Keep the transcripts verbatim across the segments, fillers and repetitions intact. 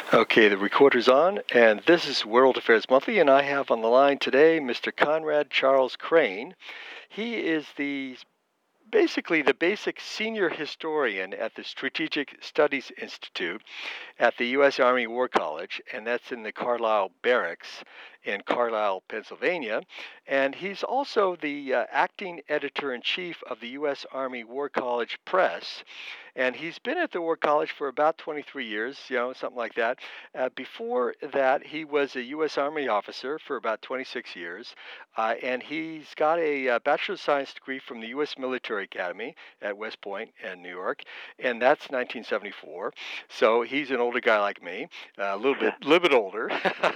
Okay, the recorder's on, and this is World Affairs Monthly, and I have on the line today Mister Conrad Charles Crane. He is the basically the basic senior historian at the Strategic Studies Institute at the U S Army War College, and that's in the Carlisle Barracks in Carlisle, Pennsylvania. And he's also the uh, acting editor-in-chief of the U S Army War College Press. And he's been at the War College for about twenty-three years, you know, something like that. Uh, before that, he was a U S Army officer for about twenty-six years. Uh, and he's got a uh, Bachelor of Science degree from the U S Military Academy at West Point in New York, and that's nineteen seventy-four. So he's an older guy like me, uh, a little bit, little bit older,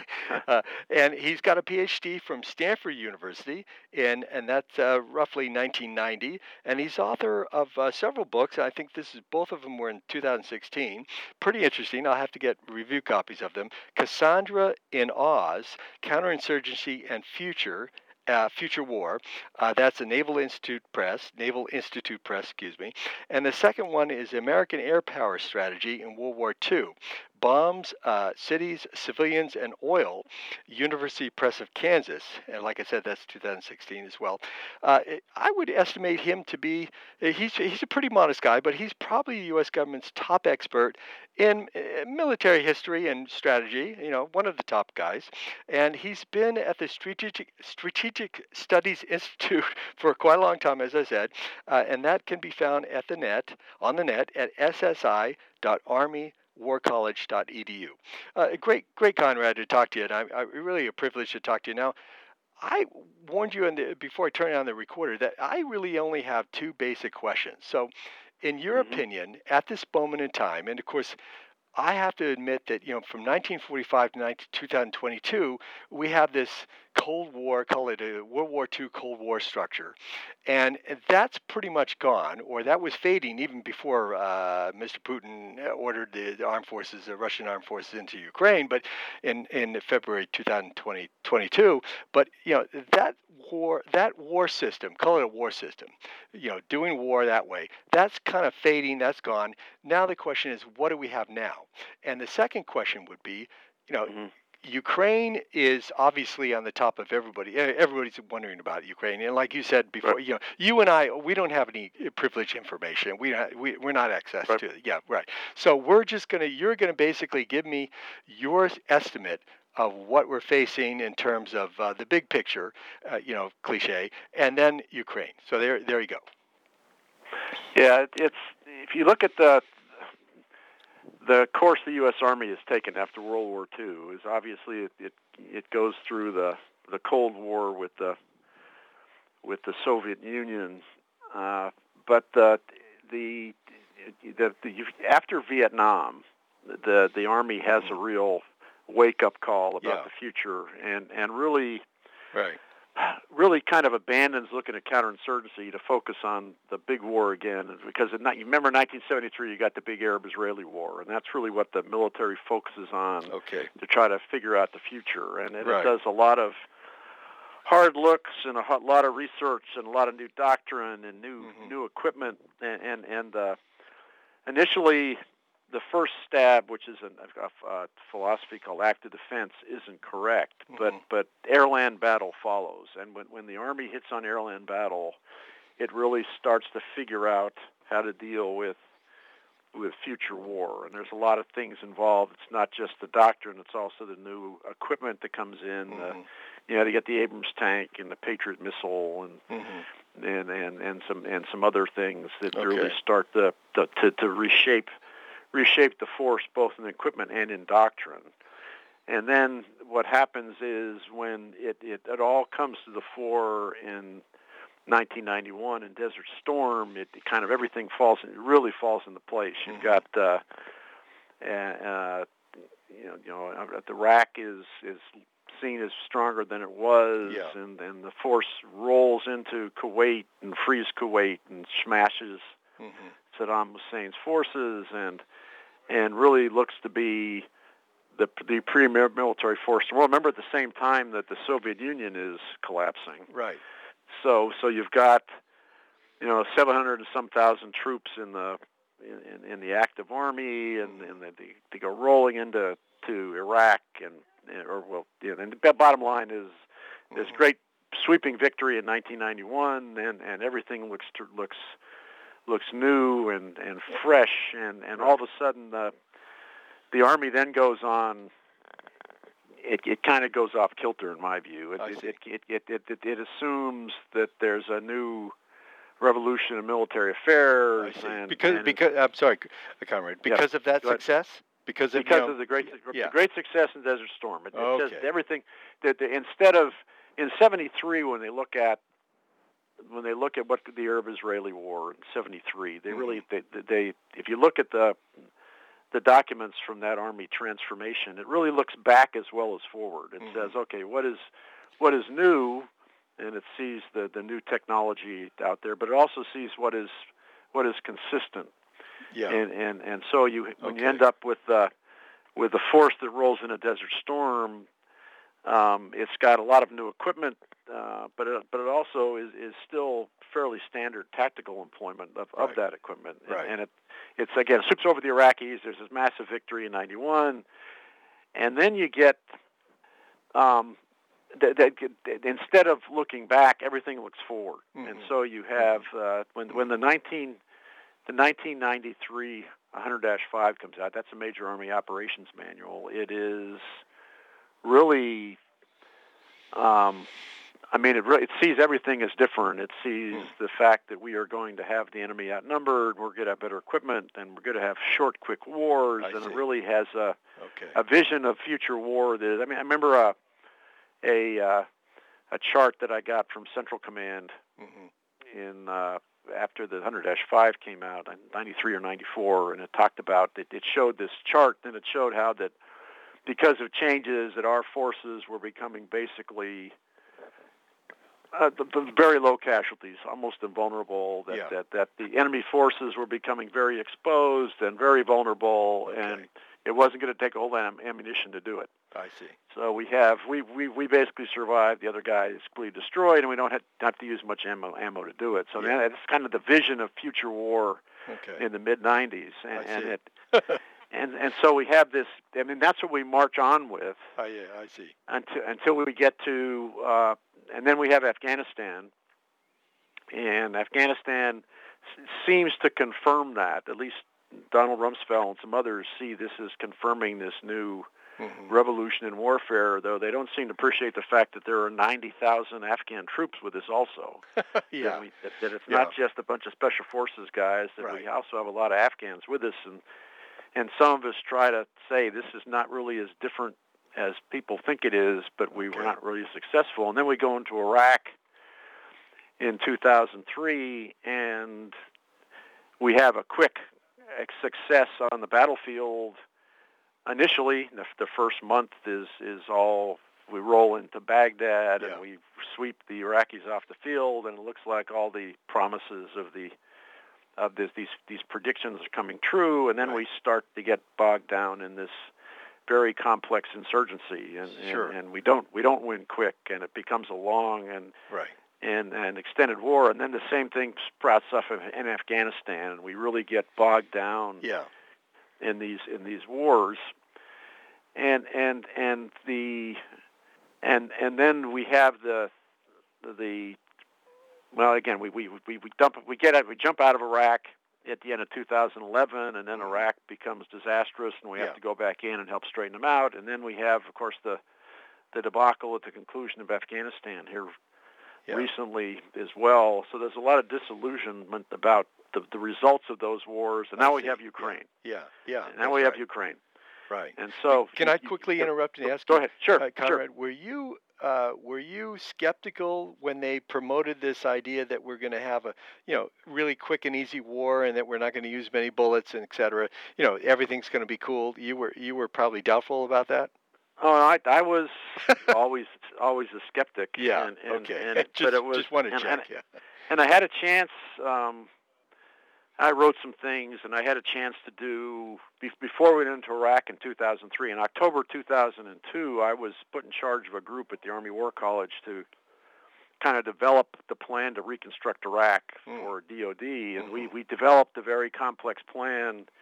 uh, and he's got a P H D from Stanford University, in, and that's uh, roughly nineteen ninety. And he's author of uh, several books. I think this is both of them were in two thousand sixteen. Pretty interesting. I'll have to get review copies of them. Cassandra in Oz, Counterinsurgency and Future. Uh, Future War. Uh, that's the Naval Institute Press, Naval Institute Press, excuse me. And the second one is American Air Power Strategy in World War Two. Bombs, uh, Cities, Civilians, and Oil, University Press of Kansas. And like I said, that's two thousand sixteen as well. Uh, I would estimate him to be, he's, he's a pretty modest guy, but he's probably the U S government's top expert in uh, military history and strategy, you know, one of the top guys. And he's been at the Strategic, Strategic Studies Institute for quite a long time, as I said, uh, and that can be found at the net, on the net, at s s i dot army war college dot e d u. Uh, great, great, Conrad, to talk to you, and I, I really a privilege to talk to you. Now, I warned you in the, before I turn on the recorder that I really only have two basic questions. So, in your Mm-hmm. opinion, at this moment in time, and of course, I have to admit that, you know, from nineteen forty-five to two thousand twenty-two, we have this Cold War, call it a World War Two Cold War structure. And that's pretty much gone, or that was fading even before uh, Mister Putin ordered the armed forces, the Russian armed forces into Ukraine, but in, in February two thousand twenty-two. But, you know, that war, that war system, call it a war system, you know, doing war that way, that's kind of fading, that's gone. Now the question is, what do we have now? And the second question would be, you know, Mm-hmm. Ukraine is obviously on the top of everybody. Everybody's wondering about Ukraine, and like you said before, Right. you know, you and I, we don't have any privileged information. We we we're not access Right. to it. Yeah, right. So we're just gonna, you're gonna basically give me your estimate of what we're facing in terms of uh, the big picture, uh, you know, cliche, and then Ukraine. So there, there you go. Yeah, it's if you look at the the course the U S. Army has taken after World War Two is obviously it it, it goes through the, the Cold War with the with the Soviet Union, uh, but the the, the the after Vietnam, the the Army has a real wake up call about Yeah. the future and and really. Right. really kind of abandons looking at counterinsurgency to focus on the big war again. Because in, you remember nineteen seventy-three, you got the big Arab-Israeli war, and that's really what the military focuses on Okay. to try to figure out the future. And it, Right. it does a lot of hard looks and a lot of research and a lot of new doctrine and new Mhm. new equipment. And and, and uh, initially, the first stab, which is a, a, a philosophy called active defense, isn't correct. Mhm. But but airland battle follows, and when when the Army hits on airland battle, it really starts to figure out how to deal with with future war. And there's a lot of things involved. It's not just the doctrine; it's also the new equipment that comes in. Mhm. Uh, you know, to get the Abrams tank and the Patriot missile and. Mhm. And, and and some and some other things that Okay. really start to, to to to reshape reshape the force both in equipment and in doctrine. And then what happens is when it, it, it all comes to the fore in nineteen ninety-one in Desert Storm, it, it kind of everything falls, it really falls into place. You've Mhm. got, uh, uh, you know, you know, the Iraq is is seen as stronger than it was, Yeah. and, and the force rolls into Kuwait and frees Kuwait and smashes Mhm. Saddam Hussein's forces, and and really looks to be the the premier military force. Well, remember at the same time that the Soviet Union is collapsing. Right. So so you've got, you know, seven hundred and some thousand troops in the in, in the active army, and, and they, they go rolling into to to Iraq, and or well, you know, and the bottom line is this Mhm. great sweeping victory in nineteen ninety-one, and, and everything looks looks looks new and, and fresh, and, and all of a sudden the the Army then goes on. It it kind of goes off kilter in my view. It I it, see. it it it it it it assumes that there's a new revolution in military affairs, I see. and Because and because I'm sorry, Conrad. Yes, Because of that go ahead. success. Because of you because know, of the great yeah. the great success in Desert Storm. It, it says Okay. everything that the, instead of in seventy-three when they look at when they look at what the Arab-Israeli War in seventy-three, they Mhm. really they, they if you look at the the documents from that Army transformation, it really looks back as well as forward. It Mhm. says, okay, what is what is new, and it sees the, the new technology out there, but it also sees what is what is consistent. Yeah. And and, and so you when Okay. you end up with uh, with the force that rolls in a Desert Storm, um, it's got a lot of new equipment, uh, but it, but it also is, is still fairly standard tactical employment of, Right. of that equipment. And, Right. and it it's again sweeps over the Iraqis. There's this massive victory in ninety-one, and then you get um, that, that, that instead of looking back, everything looks forward. Mhm. And so you have uh, when when the nineteen the nineteen ninety-three one hundred dash five comes out. That's a Major Army Operations Manual. It is really, um, I mean, it really, it sees everything as different. It sees Hmm. the fact that we are going to have the enemy outnumbered, we're going to have better equipment, and we're going to have short, quick wars. I and see. it really has a Okay. a vision of future war. That I mean, I remember a a uh, a chart that I got from Central Command Mhm. in uh, after the one hundred dash five came out in ninety-three or ninety-four, and it talked about it. It showed this chart, and it showed how that because of changes that our forces were becoming basically uh, the, the very low casualties, almost invulnerable. That, Yeah. that that the enemy forces were becoming very exposed and very vulnerable, Okay. and it wasn't going to take a whole lot of ammunition to do it. I see. So we have we, we, we basically survived. The other guy is completely destroyed, and we don't have, have to use much ammo ammo to do it. So Yeah. that's kind of the vision of future war Okay. in the mid nineties, and, I and see. it and and so we have this. I mean, that's what we march on with Oh yeah, I see. until until we get to, uh, and then we have Afghanistan, and Afghanistan s- seems to confirm that. At least Donald Rumsfeld and some others see this as confirming this new Mhm. revolution in warfare, though they don't seem to appreciate the fact that there are ninety thousand Afghan troops with us also. Yeah. That, we, that, that it's Yeah. not just a bunch of special forces guys, that Right. we also have a lot of Afghans with us. And, and some of us try to say this is not really as different as people think it is, but we Okay. were not really successful. And then we go into Iraq in two thousand three, and we have a quick success on the battlefield. Initially, the, the first month is, is all, we roll into Baghdad, Yeah. and we sweep the Iraqis off the field, and it looks like all the promises of the of this, these these predictions are coming true, and then Right. we start to get bogged down in this very complex insurgency, and, Sure. and, and we don't we don't win quick, and it becomes a long and Right. and an extended war, and then the same thing sprouts up in, in Afghanistan, and we really get bogged down Yeah. in these in these wars, and and and the and and then we have the the well again we we we, we dump we get out, we jump out of Iraq at the end of two thousand eleven, and then Mhm. Iraq becomes disastrous, and we Yeah. have to go back in and help straighten them out, and then we have, of course, the the debacle at the conclusion of Afghanistan here Yeah. recently as well. So there's a lot of disillusionment about the, the results of those wars, and I now we see. have Ukraine. Yeah. Yeah. And now that's we have right. Ukraine. Right. And so, Can you- I you- quickly you- interrupt and ask Go you, ahead. Sure. uh, sure. Conrad, were you uh, were you skeptical when they promoted this idea that we're going to have a you know really quick and easy war and that we're not going to use many bullets and et cetera? You know, everything's going to be cool. You were you were probably doubtful about that. Oh, I, I was always always a skeptic. Yeah. And, and, Okay. And it, just but it was, just want to and, check. and, yeah. and I had a chance. Um, I wrote some things, and I had a chance to do before we went into Iraq in two thousand three. In October two thousand two, I was put in charge of a group at the Army War College to kind of develop the plan to reconstruct Iraq Mm. for D O D, and Mhm. we, we developed a very complex plan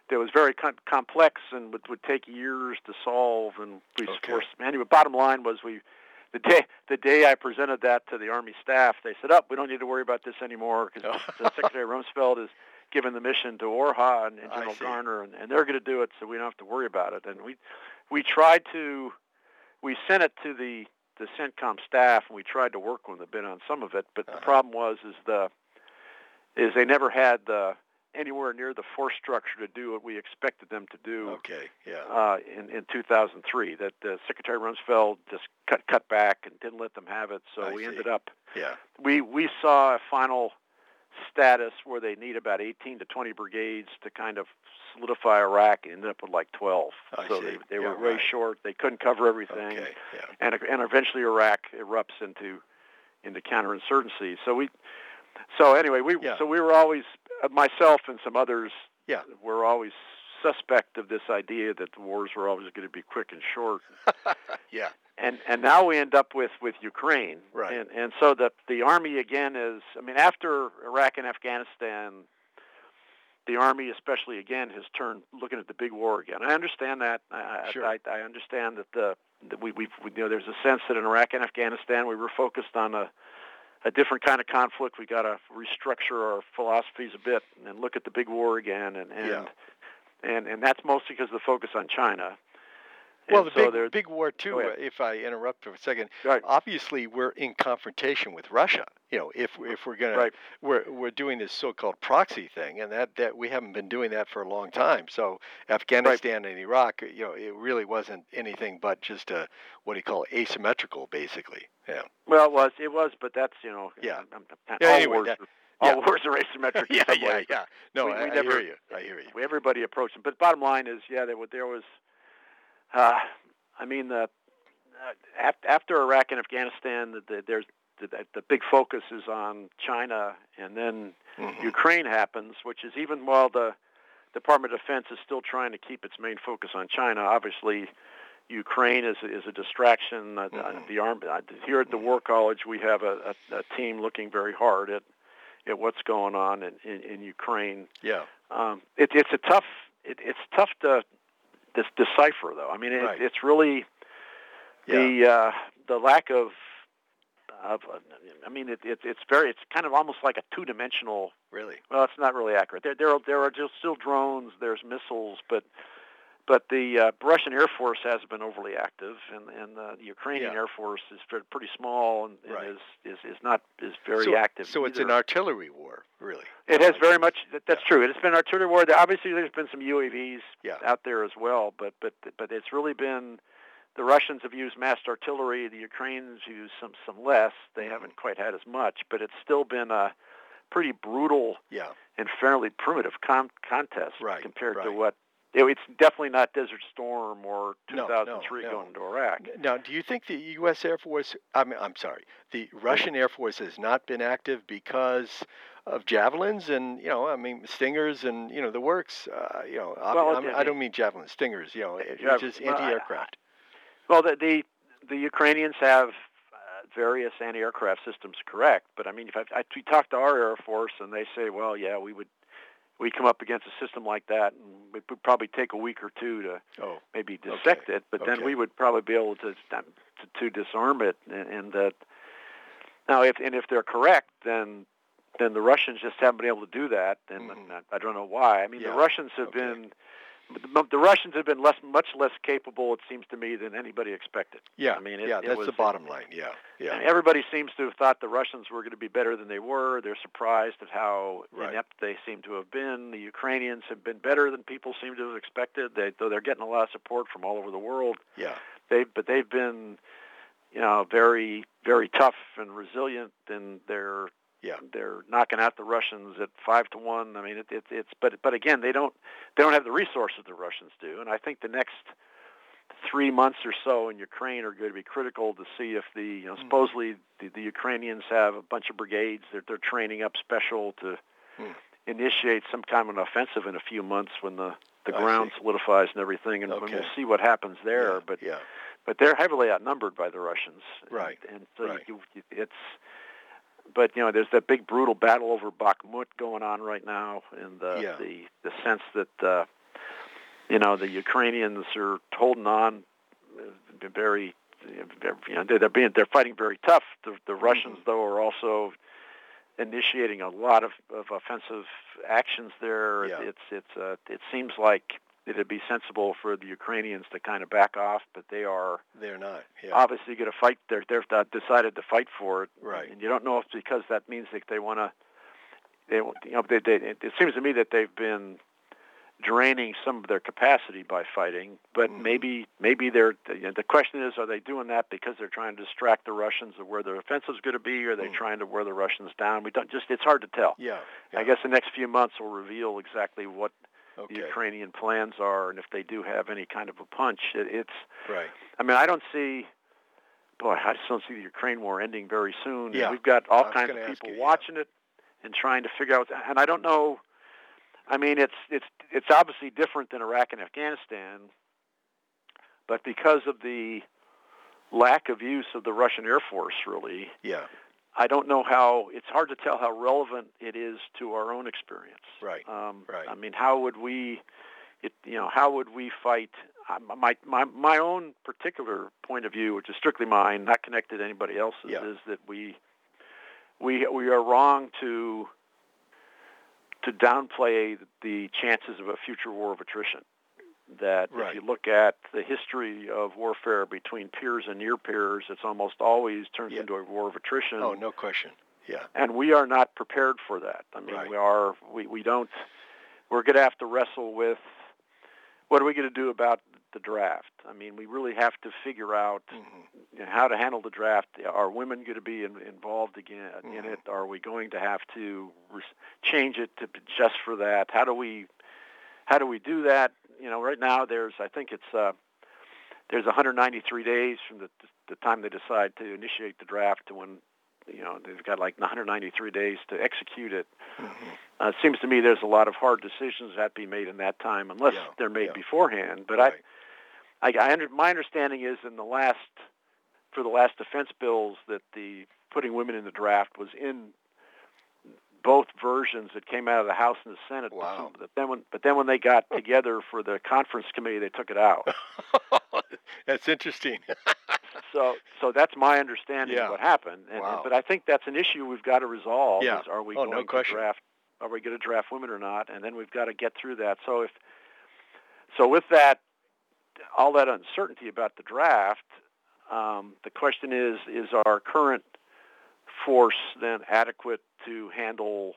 that was very com- complex and would, would take years to solve. And we Okay. forced, anyway, bottom line was we, the day the day I presented that to the Army staff, they said, "Up, oh, we don't need to worry about this anymore because Oh. Secretary Rumsfeld has given the mission to Orha and, and General Garner, and, and they're going to do it, so we don't have to worry about it." And we we tried to, we sent it to the the CENTCOM staff, and we tried to work with them a bit on some of it, but uh-huh. the problem was is the is they never had the anywhere near the force structure to do what we expected them to do. Okay, yeah. Uh, in in two thousand three, that uh, Secretary Rumsfeld just cut cut back and didn't let them have it. So I we see. ended up. Yeah. We we saw a final status where they need about eighteen to twenty brigades to kind of solidify Iraq, and ended up with like twelve. I so see. they they Yeah, were very right. short. They couldn't cover everything. Okay, yeah. And and eventually Iraq erupts into into counterinsurgency. So we. So anyway, we Yeah. so we were always uh, myself and some others Yeah. were always suspect of this idea that the wars were always going to be quick and short. Yeah. And and now we end up with, with Ukraine. Right. And and so the the Army again is, I mean, after Iraq and Afghanistan, the Army especially again has turned looking at the big war again. I understand that. I Sure. I, I understand that the that we we you know there's a sense that in Iraq and Afghanistan we were focused on a a different kind of conflict. We got to restructure our philosophies a bit and look at the big war again, and and Yeah. and, and that's mostly because of the focus on China. Well, And the so big, big war, too, Go uh, ahead. if I interrupt for a second, Right. obviously we're in confrontation with Russia. You know, if if we're going Right. to, we're we're doing this so-called proxy thing, and that, that we haven't been doing that for a long time. So Afghanistan and Iraq, you know, it really wasn't anything but just a, what do you call it, asymmetrical, basically. Yeah. Well, it was, it was, but that's, you know, Yeah. I'm, I'm, Yeah, all, anyway, wars, that- are, all yeah. wars are asymmetric in yeah, some yeah, way. yeah. No, we, I, we I never, hear you. I hear you. Everybody approached them. But bottom line is, yeah, there, there was, uh, I mean, the, uh, after Iraq and Afghanistan, the, the, there's the, the big focus is on China, and then Mhm. Ukraine happens, which is even while the Department of Defense is still trying to keep its main focus on China, obviously Ukraine is is a distraction. Uh, Mhm. The arm uh, here at the War College, we have a, a, a team looking very hard at at what's going on in, in, in Ukraine. Yeah. Um, it, it's a tough. It, it's tough to, to decipher, though. I mean, it, Right. it's really Yeah. the uh, the lack of. Of, uh, I mean, it, it, it's very. It's kind of almost like a two-dimensional. Really. Well, it's not really accurate. There, there, are, there are just still drones. There's missiles, but but the uh, Russian Air Force hasn't been overly active, and and uh, the Ukrainian Yeah. Air Force is ve- pretty small and, and Right. is, is is not is very so, active. So it's an either. artillery war, really. It has Like- very much. That, that's Yeah. true. It's been artillery war. There- Obviously, there's been some U A Vs Yeah. out there as well, but but but it's really been. The Russians have used massed artillery. The Ukrainians use some some less. They Mhm. haven't quite had as much, but it's still been a pretty brutal Yeah. and fairly primitive con- contest Right, compared to right. what. You know, it's definitely not Desert Storm or No, two thousand three no, no. going into Iraq. Now, do you think the U S Air Force, I mean, I'm sorry, the Russian Air Force has not been active because of javelins and, you know, I mean, stingers and, you know, the works, uh, you know, ob- Well, I'm, it- I don't mean javelins, stingers, you know, it, Yeah, it's just well, I- anti-aircraft. Well, the the, the Ukrainians have uh, various anti-aircraft systems, correct? But I mean, if I, I we talk to our Air Force and they say, well, yeah, we would we come up against a system like that, and it would probably take a week or two to Oh, maybe dissect okay, it, but then okay. we would probably be able to to, to disarm it. And, and that now, if and if they're correct, then then the Russians just haven't been able to do that, and Mhm. I, I don't know why. I mean, Yeah, the Russians have okay. been the, the Russians have been less, much less capable, it seems to me, than anybody expected. yeah, I mean, it- yeah, it that's was- the bottom line, yeah, I yeah, mean, everybody seems to have thought the Russians were going to be better than they were. They're surprised at how Right. inept they seem to have been. The Ukrainians have been better than people seem to have expected. They, though they're getting a lot of support from all over the world. yeah, They, but they've been, you know, very, very tough and resilient, and they're yeah, they're knocking out the Russians at five to one. I mean, it, it, it's but but again, they don't they don't have the resources the Russians do, and I think the next three months or so in Ukraine are going to be critical to see if the you know Mm. supposedly the, the Ukrainians have a bunch of brigades that they're training up special to Mm. initiate some kind of an offensive in a few months when the the I ground see. solidifies and everything, and, and Okay. we'll see what happens there. yeah, But yeah, but they're heavily outnumbered by the Russians, Right, And, and so right. you, you, it's. But you know, there's that big brutal battle over Bakhmut going on right now, and the Yeah. the, the sense that uh, you know, the Ukrainians are holding on very, you know, they're being they're fighting very tough. The, the Russians, mm-hmm. though, are also initiating a lot of, of offensive actions there. Yeah. It's it's uh, it seems like it'd be sensible for the Ukrainians to kind of back off, but they are they're not yeah. obviously going to fight. They're they've decided to fight for it, right? And you don't know if it's because that means that they want to. They you know they, they it seems to me that they've been draining some of their capacity by fighting, but mm-hmm. maybe maybe they're you know, the question is, are they doing that because they're trying to distract the Russians of where their offensive's going to be, or are they mm-hmm. trying to wear the Russians down? We don't just it's hard to tell. Yeah, yeah. I guess the next few months will reveal exactly what okay. the Ukrainian plans are, and if they do have any kind of a punch. It, it's right. I mean, I don't see. Boy, I just don't see the Ukraine war ending very soon. Yeah. And we've got all kinds of people you, watching yeah. it and trying to figure out. And I don't know. I mean, it's it's it's obviously different than Iraq and Afghanistan, but because of the lack of use of the Russian Air Force, really, yeah, I don't know how. It's hard to tell how relevant it is to our own experience. Right. Um, right. I mean, how would we, it, you know, how would we fight? My my my own particular point of view, which is strictly mine, not connected to anybody else's, yeah. is that we we we are wrong to. to downplay the chances of a future war of attrition. That right. if you look at the history of warfare between peers and near peers, it's almost always turns yeah. into a war of attrition. Oh, no question. Yeah. And we are not prepared for that. I mean, right. we are, we, we don't, we're going to have to wrestle with what are we going to do about the draft? I mean, we really have to figure out mm-hmm. you know, how to handle the draft. Are women going to be in, involved again mm-hmm. in it? Are we going to have to re- change it to just for that? How do we, how do we do that? You know, right now there's, I think it's, uh, there's one hundred ninety-three days from the the time they decide to initiate the draft to when, you know, they've got like one hundred ninety-three days to execute it. Mm-hmm. Uh, it seems to me there's a lot of hard decisions that have to be made in that time, unless yeah, they're made yeah. beforehand. But right. I, I, I under, my understanding is in the last, for the last defense bills, that the putting women in the draft was in both versions that came out of the House and the Senate. Wow. But then when, but then when they got together for the conference committee, they took it out. That's interesting. so, so that's my understanding yeah. of what happened. And, wow. But I think that's an issue we've got to resolve. Yeah. Is are we oh, going no to question. draft? Are we going to draft women or not? And then we've got to get through that. So if, so with that, all that uncertainty about the draft, um, the question is: is our current force then adequate to handle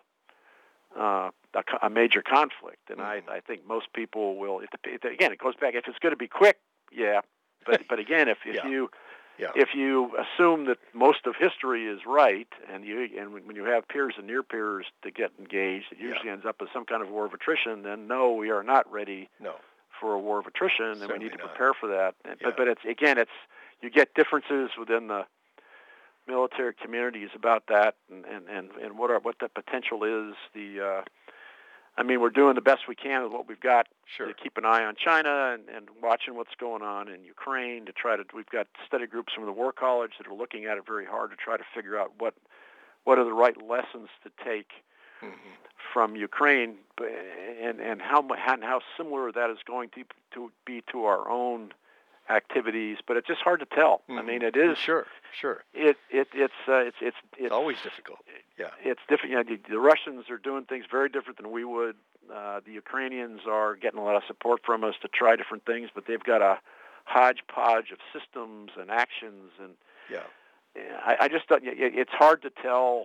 uh, a, a major conflict? And mm-hmm. I, I think most people will. It, it, again, it goes back. If it's going to be quick, yeah. But but again, if, if yeah. you yeah. if you assume that most of history is right, and you and when you have peers and near peers to get engaged, it usually yeah. ends up as some kind of war of attrition. Then no, we are not ready no. for a war of attrition, and Certainly we need to not. prepare for that. Yeah. But but it's again, it's you get differences within the military communities about that, and, and, and, and what are what the potential is. The uh, I mean, we're doing the best we can with what we've got sure. to keep an eye on China and, and watching what's going on in Ukraine. To try to, we've got study groups from the War College that are looking at it very hard to try to figure out what what are the right lessons to take mm-hmm. from Ukraine, and and how and how similar that is going to to be to our own activities. But it's just hard to tell. Mm-hmm. I mean, it is sure, sure. It it it's uh, it's it's it's, it's always difficult. Yeah, it's different. You know, the, the Russians are doing things very different than we would. Uh, the Ukrainians are getting a lot of support from us to try different things, but they've got a hodgepodge of systems and actions, and yeah, I, I just don't. It, it's hard to tell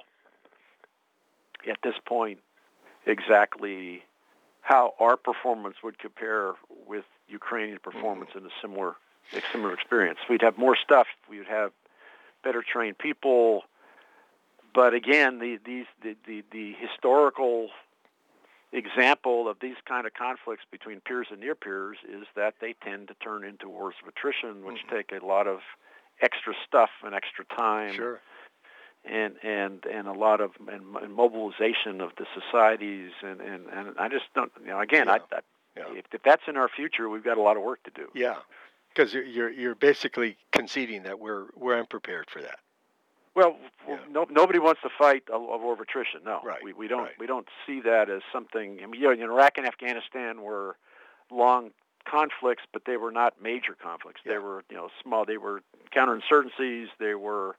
at this point exactly how our performance would compare with Ukrainian performance mm-hmm. in a similar a similar experience. We'd have more stuff. We would have better trained people. But again, the, these, the, the, the historical example of these kind of conflicts between peers and near peers is that they tend to turn into wars of attrition, which mm-hmm. take a lot of extra stuff and extra time, sure. and and and a lot of and, and mobilization of the societies, and, and, and I just don't. You know, again, yeah. I, I, yeah. if, if that's in our future, we've got a lot of work to do. Yeah, because you're you're basically conceding that we're we're unprepared for that. Well, yeah. no, nobody wants to fight a, a war of attrition. No, right. we, we don't. Right. We don't see that as something. I mean, you know, in Iraq and Afghanistan were long conflicts, but they were not major conflicts. Yeah. They were, you know, small. They were counterinsurgencies. They were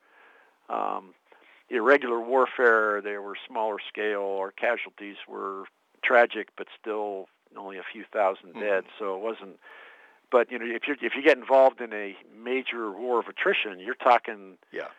um, irregular warfare. They were smaller scale. Our casualties were tragic, but still only a few thousand Mm-hmm. dead. So it wasn't. But you know, if you if you get involved in a major war of attrition, you're talking Yeah.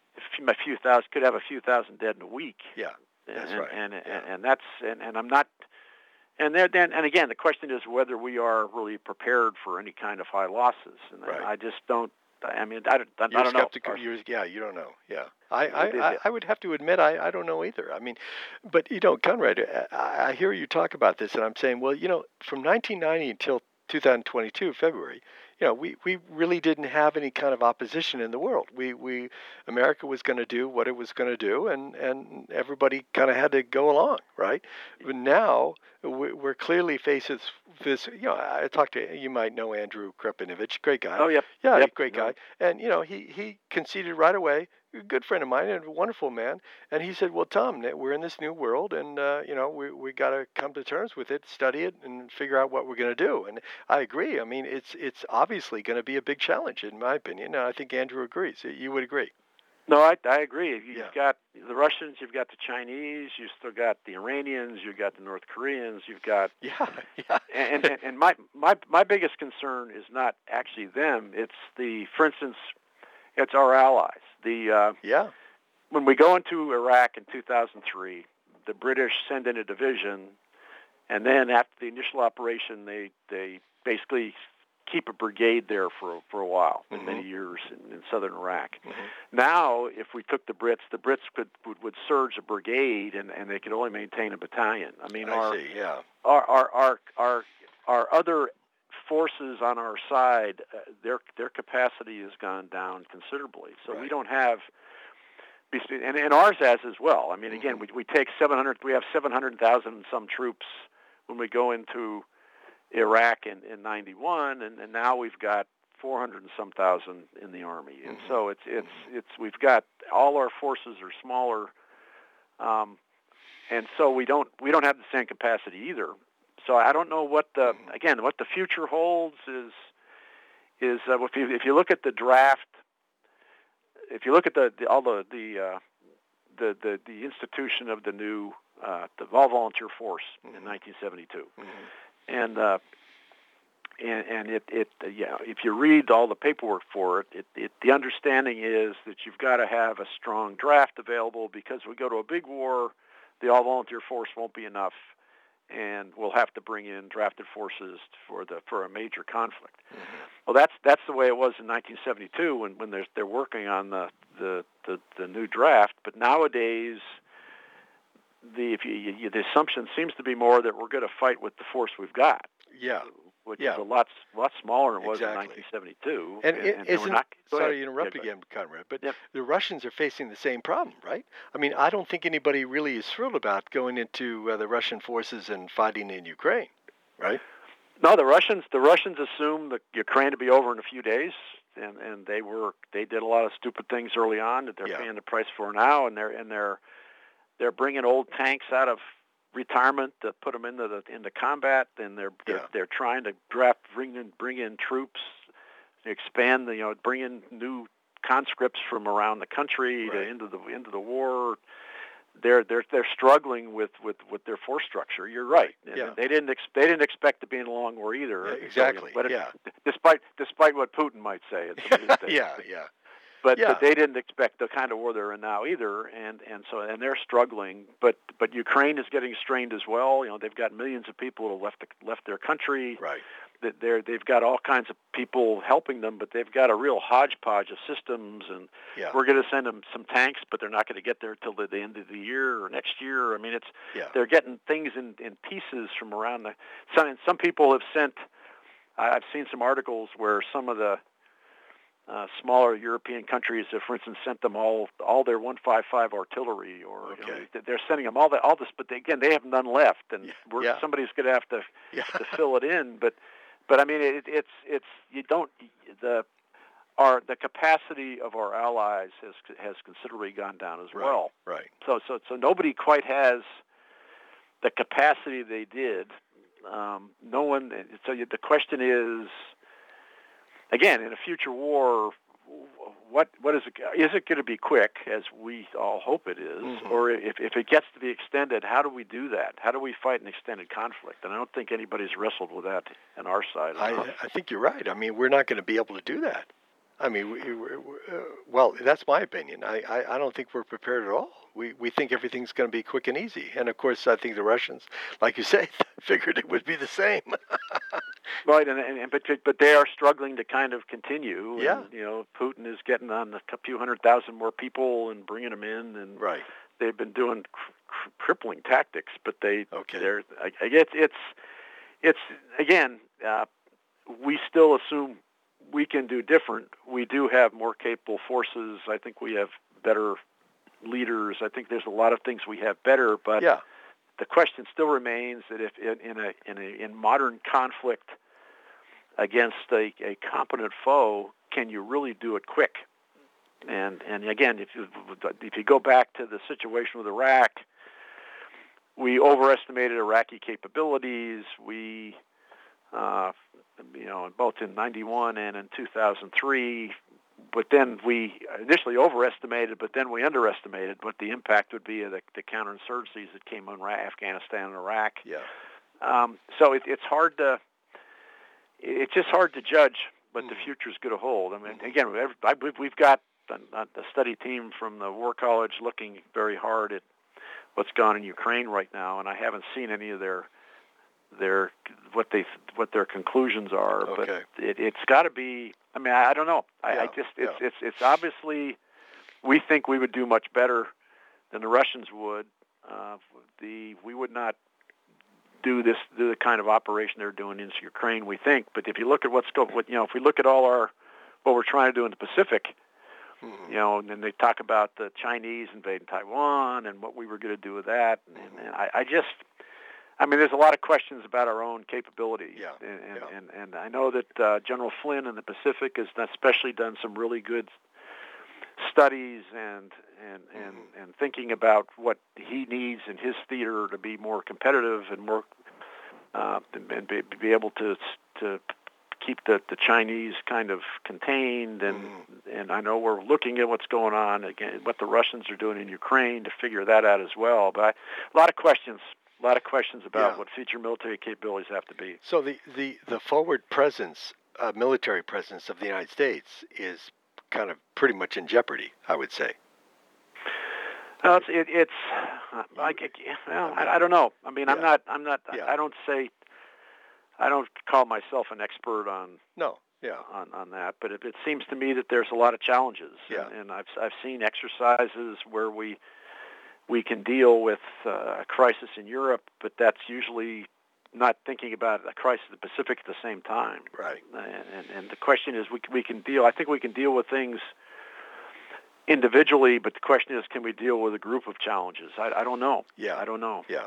a few thousand, could have a few thousand dead in a week. Yeah. That's and, right. And and, Yeah. and, and that's and, and I'm not. And then, then and again, the question is whether we are really prepared for any kind of high losses. And Right. I just don't. I mean, I don't. I You're don't skeptical. know. You're, yeah, you don't know. Yeah, I, I, It- it- I, I would have to admit I, I don't know either. I mean, but you know, Conrad, I, I hear you talk about this, and I'm saying, well, you know, from nineteen ninety until two thousand twenty-two February, you know, we, we really didn't have any kind of opposition in the world. We we America was going to do what it was going to do, and, and everybody kind of had to go along, right? But now we- we're clearly faces this. You know, I talked to, you might know Andrew Krepinovich, great guy. Oh, yep. Yeah, Yep. great No. guy. And, you know, he, he conceded right away, a good friend of mine and a wonderful man. And he said, well, Tom, we're in this new world and, uh, you know, we we got to come to terms with it, study it, and figure out what we're going to do. And I agree. I mean, it's it's obviously going to be a big challenge, in my opinion. And I think Andrew agrees. You would agree. No, I, I agree. You've Yeah. got the Russians, you've got the Chinese, you've still got the Iranians, you've got the North Koreans, you've got Yeah, yeah. and and, and my, my my biggest concern is not actually them. It's the, for instance, it's our allies. The uh, yeah. when we go into Iraq in two thousand three, the British send in a division, and then after the initial operation, they they basically keep a brigade there for for a while, Mhm. many years in, in southern Iraq. Mhm. Now, if we took the Brits, the Brits could would, would surge a brigade, and, and they could only maintain a battalion. I mean, I our, see. Yeah. our our our our our other forces on our side, uh, their their capacity has gone down considerably. So we Right. don't have, and, and ours has as well. I mean, again, Mhm. we we take seven hundred, we have seven hundred thousand and some troops when we go into Iraq in, in ninety-one, and, and now we've got four hundred and some thousand in the Army. And Mhm. so it's it's it's we've got all our forces are smaller, um, and so we don't we don't have the same capacity either. So I don't know what the Mhm. again what the future holds is is uh, if you if you look at the draft, if you look at the, the all the the, uh, the the the institution of the new uh, the all volunteer force Mhm. in nineteen seventy-two. Mhm. And uh, and and it it uh, yeah, if you read all the paperwork for it, it, it the understanding is that you've got to have a strong draft available because we go to a big war, the all volunteer force won't be enough, and we'll have to bring in drafted forces for the for a major conflict. Mhm. Well, that's that's the way it was in nineteen seventy-two when when they're they're working on the the the, the new draft. But nowadays, the if you, you, the assumption seems to be more that we're going to fight with the force we've got, Yeah. which Yeah. is a lot lot smaller than it was Exactly. in nineteen seventy-two. And, and, it and we're isn't, not. Go sorry ahead. to interrupt Yeah, go ahead. again, Conrad, but Yep. the Russians are facing the same problem, right? I mean, I don't think anybody really is thrilled about going into uh, the Russian forces and fighting in Ukraine, right? No, the Russians the Russians assumed the Ukraine to be over in a few days, and, and they were they did a lot of stupid things early on that they're Yeah. paying the price for now, and they're and they're they're bringing old tanks out of retirement to put them into the into combat, and they're they're, Yeah. they're trying to draft bring in bring in troops, expand the you know bring in new conscripts from around the country to Right. into the into the war. They're they're they're struggling with, with, with their force structure. You're right. Right. And Yeah. They didn't ex- they didn't expect to be in a long war either. Yeah, So, exactly. but it, Yeah. despite despite what Putin might say, in some of these days. yeah, yeah. But, Yeah. but they didn't expect the kind of war they're in now either, and, and so and they're struggling. But but Ukraine is getting strained as well. You know, they've got millions of people who have left the, left their country. Right. That they're they've got all kinds of people helping them, but they've got a real hodgepodge of systems. And Yeah. we're going to send them some tanks, but they're not going to get there till the, the end of the year or next year. I mean, it's Yeah. they're getting things in, in pieces from around the. Some some people have sent. I've seen some articles where some of the Uh, smaller European countries have, for instance, sent them all all their one fifty-five artillery, or you know, Okay. they're sending them all that all this, but they, again, they have none left, and Yeah. we're, Yeah. somebody's going to have to Yeah. to fill it in. But but I mean, it, it's it's you don't the our the capacity of our allies has has considerably gone down as Right. well. Right. So so so nobody quite has the capacity they did Um, no one. So you, the question is, again, in a future war, what what is it? Is it going to be quick, as we all hope it is, mm-hmm. or if if it gets to be extended, how do we do that? How do we fight an extended conflict? And I don't think anybody's wrestled with that on our side. I, I think you're right. I mean, we're not going to be able to do that. I mean, we, we, uh, well, that's my opinion. I, I, I don't think we're prepared at all. We we think everything's going to be quick and easy. And, of course, I think the Russians, like you say, figured it would be the same. Right, and, and but but they are struggling to kind of continue. Yeah. And, you know, Putin is getting on a few hundred thousand more people and bringing them in. And right. they've been doing cr- crippling tactics, but they, okay. they're, I, I guess it's, it's again, uh, we still assume we can do different. We do have more capable forces. I think we have better leaders. I think there's a lot of things we have better, but yeah. the question still remains that if in, in a in a in modern conflict against a, a competent foe, can you really do it quick? And and again, if you if you go back to the situation with Iraq, we overestimated Iraqi capabilities. We uh, you know, both in ninety-one and in two thousand three, but then we initially overestimated, but then we underestimated what the impact would be of the, the counterinsurgencies that came on Afghanistan and Iraq. Yeah. Um, so it, it's hard to, it's just hard to judge what mm. the future is going to hold. I mean, again, we've, we've got a, a study team from the War College looking very hard at what's gone in Ukraine right now, and I haven't seen any of their their what they what their conclusions are, okay. but it, it's got to be. I mean, I, I don't know. I, yeah, I just it's, yeah. it's it's obviously we think we would do much better than the Russians would. Uh, the we would not do this do the kind of operation they're doing in Ukraine. We think, but if you look at what's go, what you know, if we look at all our what we're trying to do in the Pacific, mm-hmm. you know, and then they talk about the Chinese invading Taiwan and what we were going to do with that, mm-hmm. and, and I, I just. I mean, there's a lot of questions about our own capabilities, yeah, and, and, yeah. and and I know that uh, General Flynn in the Pacific has especially done some really good studies and and, mm-hmm. and and thinking about what he needs in his theater to be more competitive and more uh, and be, be able to to keep the, the Chinese kind of contained, and mm-hmm. and I know we're looking at what's going on again, what the Russians are doing in Ukraine to figure that out as well. But I, a lot of questions. A lot of questions about yeah. what future military capabilities have to be. So the, the, the forward presence, uh, military presence of the United States is kind of pretty much in jeopardy, I would say. Uh, it's it, it's uh, I, well, I, I don't know. I mean, yeah. I'm not I'm not yeah. I don't say I don't call myself an expert on no yeah on, on that, but it, it seems to me that there's a lot of challenges, yeah. and, and I've I've seen exercises where we. We can deal with uh, a crisis in Europe, but that's usually not thinking about a crisis in the Pacific at the same time. Right. And, and, and the question is, we we can deal. I think we can deal with things individually, but the question is, can we deal with a group of challenges? I, I don't know. Yeah. I don't know. Yeah.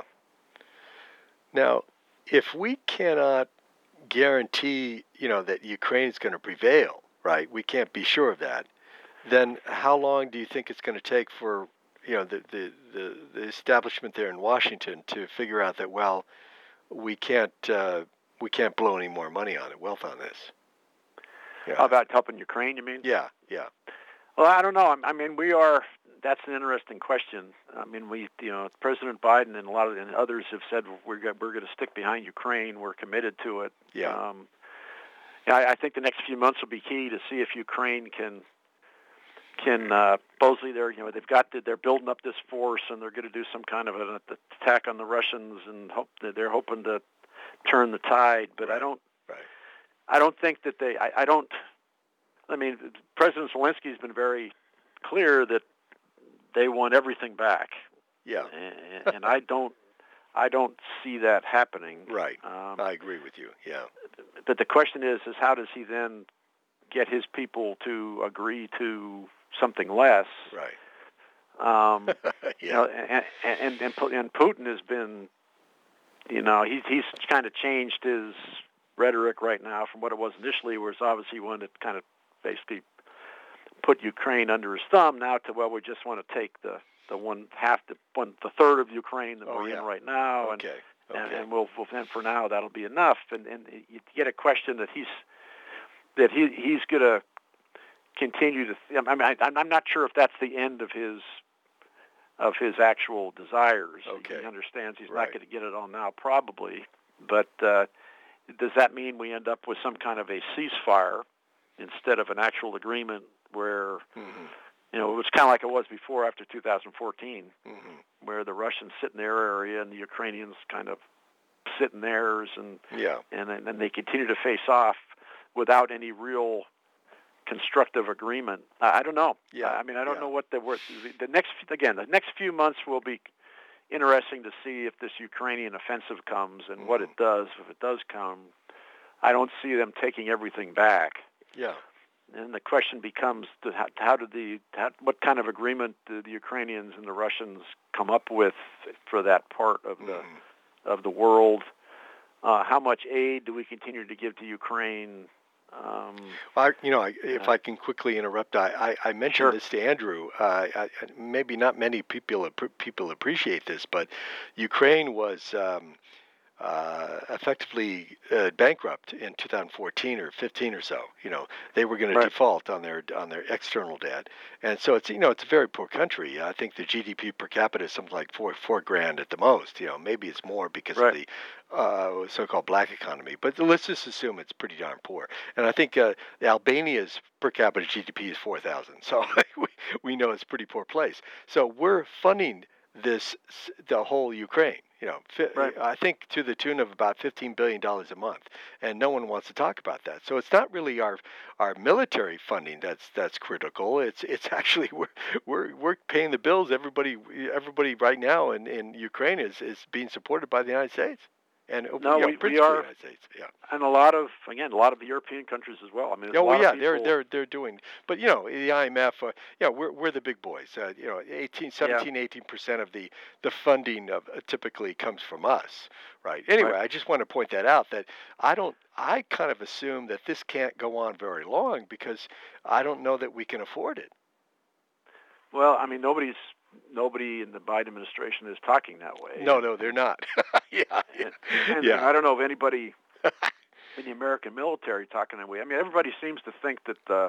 Now, if we cannot guarantee, you know, that Ukraine is going to prevail, right? We can't be sure of that. Then, how long do you think it's going to take for you know, the, the, the, the establishment there in Washington to figure out that, well, we can't uh, we can't blow any more money on it, wealth on this? Yeah. How about helping Ukraine, you mean? Yeah, yeah. Well, I don't know. I mean, we are, that's an interesting question. I mean, we, you know, President Biden and a lot of and others have said we're, we're going to stick behind Ukraine. We're committed to it. Yeah. Um, I, I think the next few months will be key to see if Ukraine can Can uh, supposedly they're you know they've got the, they're building up this force and they're going to do some kind of an attack on the Russians and hope that they're hoping to turn the tide. But right. I don't right. I don't think that they I, I don't I mean President Zelensky has been very clear that they want everything back. Yeah, and, and I don't I don't see that happening. Right, um, I agree with you. Yeah, but the question is is how does he then get his people to agree to something less, right? Um, yeah. You know, and, and and and Putin has been, you know, he's he's kind of changed his rhetoric right now from what it was initially, where it's obviously one that kind of basically put Ukraine under his thumb, now to well, we just want to take the, the one half, the one the third of Ukraine that oh, we're yeah. in right now, okay. and, Okay. and we'll, we'll and for now that'll be enough. And and you get a question that he's that he he's going to continue to. I mean, I, I'm not sure if that's the end of his of his actual desires. Okay. He understands he's Right. not going to get it all now, probably. But uh, does that mean we end up with some kind of a ceasefire instead of an actual agreement where, Mm-hmm. you know, it was kind of like it was before after two thousand fourteen, Mm-hmm. where the Russians sit in their area and the Ukrainians kind of sit in theirs, and Yeah. and then and they continue to face off without any real constructive agreement. I, I don't know. Yeah. I mean, I don't yeah. know what the worth. The next again, the next few months will be interesting to see if this Ukrainian offensive comes and Mm-hmm. what it does. If it does come, I don't see them taking everything back. Yeah. And the question becomes, how, how did the how, what kind of agreement did the Ukrainians and the Russians come up with for that part of the Mm-hmm. of the world? Uh, how much aid do we continue to give to Ukraine? Um, I, you know, I, if uh, I can quickly interrupt, I, I, I mentioned Sure. this to Andrew. Uh, I, I- maybe not many people ap- people appreciate this, but Ukraine was um, uh, effectively uh, bankrupt in two thousand fourteen or fifteen or so. You know, they were going to Right. default on their on their external debt, and so it's you know it's a very poor country. I think the G D P per capita is something like four four grand at the most. You know, maybe it's more because Right. of the uh, so-called black economy. But let's just assume it's pretty darn poor. And I think uh, Albania's per capita G D P is four thousand. So we we know it's a pretty poor place. So we're funding this the whole Ukraine. You know, fi- Right. I think to the tune of about fifteen billion dollars a month, and no one wants to talk about that. So it's not really our our military funding that's that's critical. It's it's actually we're we're we're paying the bills. Everybody everybody right now in, in Ukraine is, is being supported by the United States, and No, you know, we- we principally are- the United States. Yeah. and a lot of again, a lot of the European countries as well. I mean, there's Oh a well, lot yeah, of people. they're they're they're doing, but you know, the I M F, uh, yeah, we're we're the big boys. Uh, you know, eighteen, seventeen, eighteen percent of the the funding of, uh, typically comes from us, right? Anyway, Right. I just want to point that out. That I don't, I kind of assume that this can't go on very long because I don't know that we can afford it. Well, I mean, nobody's nobody in the Biden administration is talking that way. No, no, they're not. yeah, yeah, And, and, yeah. and I don't know of anybody in the American military talking that way. I mean, everybody seems to think that the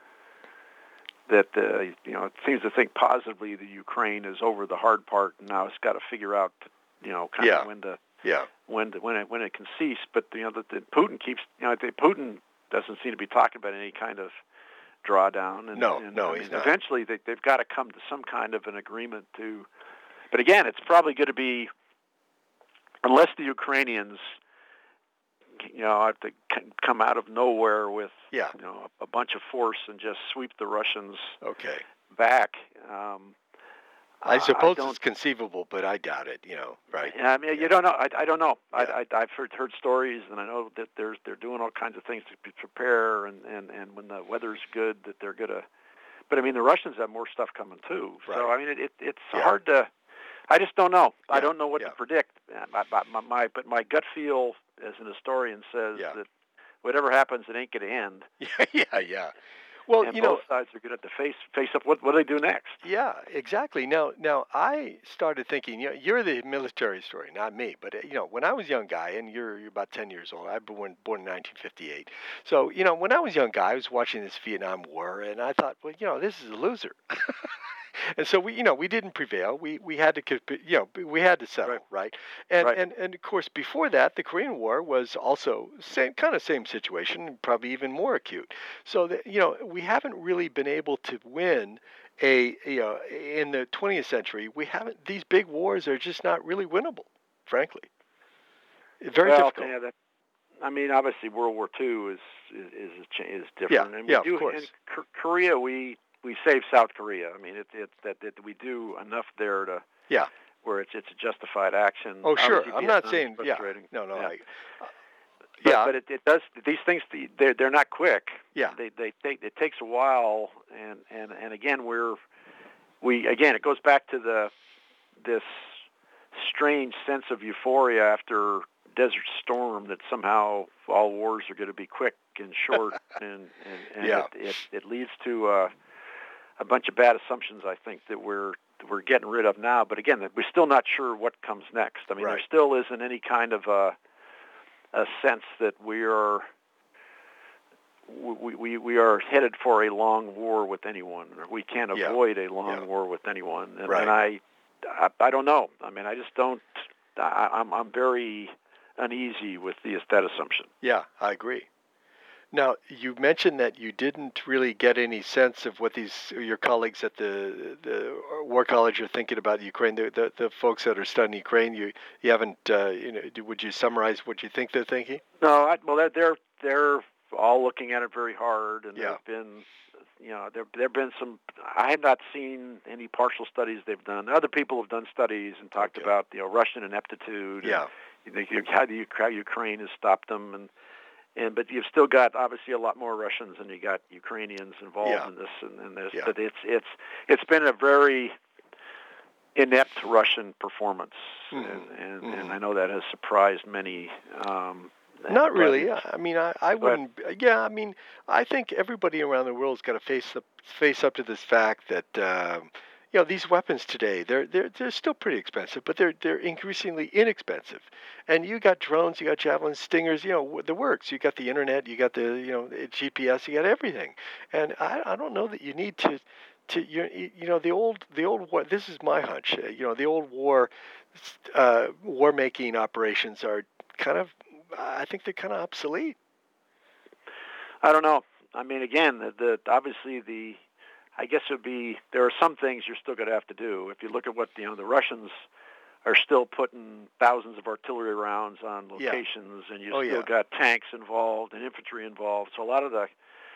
that uh, you know it seems to think positively that Ukraine is over the hard part, and now it's got to figure out you know kind Yeah. of when to yeah, when to, when it when it can cease. But you know that the Putin keeps you know I think Putin doesn't seem to be talking about any kind of drawdown. And, No, and, no, I he's mean, not. Eventually, they, they've got to come to some kind of an agreement to. But again, it's probably going to be unless the Ukrainians, you know, have to c- come out of nowhere with yeah. you know a, a bunch of force and just sweep the Russians Okay. back. Um, I uh, suppose don't, it's conceivable, but I doubt it. You know, right? Yeah, I mean, Yeah. you don't know. I, I don't know. Yeah. I, I, I've heard heard stories, and I know that there's they're doing all kinds of things to pre- prepare, and, and, and when the weather's good, that they're gonna. But I mean, the Russians have more stuff coming too. So Right. I mean, it, it it's Yeah. hard to. I just don't know. I Yeah, don't know what yeah. to predict. Uh, My, my, my, my, but my gut feel as an historian says Yeah. that whatever happens, it ain't going to end. Yeah, yeah, yeah. Well, and you both know, sides are going to have to face face up. What what do they do next? yeah, exactly. Now, now I started thinking. You know, you're the military historian, not me. But uh, you know, when I was a young guy, and you're you're about ten years old. I was born born in nineteen fifty-eight. So you know, when I was a young guy, I was watching this Vietnam War, and I thought, well, you know, this is a loser. And so we, you know, we didn't prevail. We we had to, comp- you know, we had to settle, Right. right? And Right. and and of course, before that, the Korean War was also same kind of same situation, probably even more acute. So that you know, we haven't really been able to win a you know in the twentieth century. We haven't. These big wars are just not really winnable, frankly. Very well, difficult. yeah, that, I mean, obviously, World War Two is is is, a cha- is different. Yeah, and we yeah, of do, course. In K- Korea, we we saved South Korea. I mean, it's it's that, that we do enough there to Yeah. where it's it's a justified action. Oh, sure. Obviously, I'm not Vietnam is saying. Yeah. frustrating. No, no. Yeah. I, uh, But, yeah. but it, it does. These things, they're they're not quick. Yeah. They they take it takes a while, and and and again we're we again it goes back to the this strange sense of euphoria after Desert Storm that somehow all wars are going to be quick and short, and and, and Yeah. it, it it leads to uh, a bunch of bad assumptions. I think that we're we're getting rid of now. But again, we're still not sure what comes next. I mean, Right. there still isn't any kind of a, a sense that we are we, we we are headed for a long war with anyone, or we can't Yeah. avoid a long Yeah. war with anyone. And, Right. and I, I I don't know. I mean, I just don't. I, I'm I'm very uneasy with the, that assumption. Yeah, I agree. Now, you mentioned that you didn't really get any sense of what these your colleagues at the the War College are thinking about Ukraine. The the, the folks that are studying Ukraine, you you haven't. Uh, you know, would you summarize what you think they're thinking? No, I, well, they're they're they're all looking at it very hard, and Yeah. there've been, you know, there there've been some. I have not seen any partial studies they've done. Other people have done studies and talked Okay. about, you know, Russian ineptitude. Yeah. And, you know, how the how Ukraine has stopped them, and and but you've still got obviously a lot more Russians than you got Ukrainians involved Yeah. in this, and, and this. Yeah. But it's it's it's been a very inept Russian performance, Mhm. and and, Mhm. and I know that has surprised many. Um, Not but really. it's- I mean, I, I but- wouldn't. Yeah, I mean, I think everybody around the world's got to face up, face up to this fact that um, you know these weapons today they're they're they're still pretty expensive, but they're they're increasingly inexpensive. And you got drones, you got javelin stingers, you know the works. You got the internet, you got the you know G P S, you got everything. And I I don't know that you need to. To you, you know the old the old war. This is my hunch. uh, You know the old war, uh, war making operations are kind of. I think they're kind of obsolete. I don't know. I mean, again, the, the obviously the, I guess it would be there are some things you're still going to have to do. If you look at what you know, the Russians are still putting thousands of artillery rounds on Yeah. locations, and you Oh, still yeah. got tanks involved and infantry involved. So a lot of the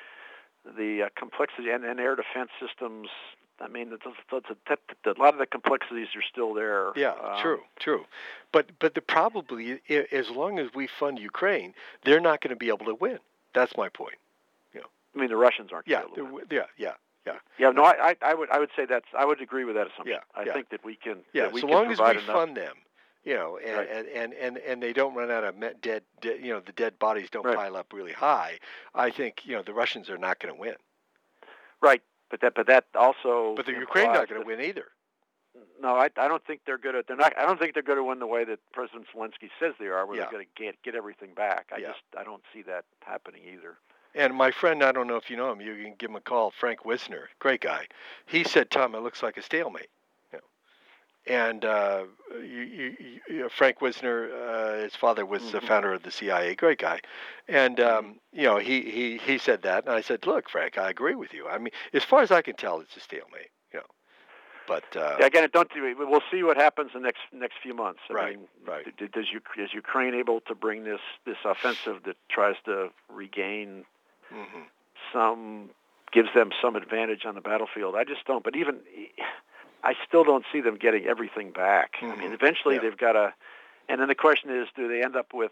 the uh, complexity and, and air defense systems. I mean, the, the, the, the, a lot of the complexities are still there. Yeah, Um, true, true. But but the probably i- as long as we fund Ukraine, they're not going to be able to win. That's my point. I mean, the Russians aren't. Yeah, gonna be they're able to win. wi- yeah, yeah, yeah. Yeah, no, I, I, I would, I would say that's, I would agree with that assumption. Yeah, I yeah. think that we can, Yeah, that we so can long as we provide enough. fund them, you know, and, Right. and, and, and, and they don't run out of me- dead, dead, you know, the dead bodies don't Right. pile up really high. I think you know the Russians are not going to win, Right, but that, but that also. but the Ukraine not implies going to that- win either. No, I, I don't think they're good at. They're not. I don't think they're going to win the way that President Zelensky says they are, where Yeah. they're going to get get everything back. I Yeah. just, I don't see that happening either. And my friend, I don't know if you know him, you can give him a call, Frank Wisner, great guy. He said, Tom, it looks like a stalemate. You know. And uh, you, you, you, Frank Wisner, uh, his father was the Mhm. founder of the C I A, great guy. And, um, you know, he, he, he said that. And I said, look, Frank, I agree with you. I mean, as far as I can tell, it's a stalemate, you know. But, uh, Yeah, again, it don't. We'll see what happens in the next next few months. I Right, mean, right. d- Does you is Ukraine able to bring this this offensive that tries to regain mhm. some, gives them some advantage on the battlefield? I just don't. But even, I still don't see them getting everything back. I mean, Mhm. eventually Yeah. they've got to. And then the question is, do they end up with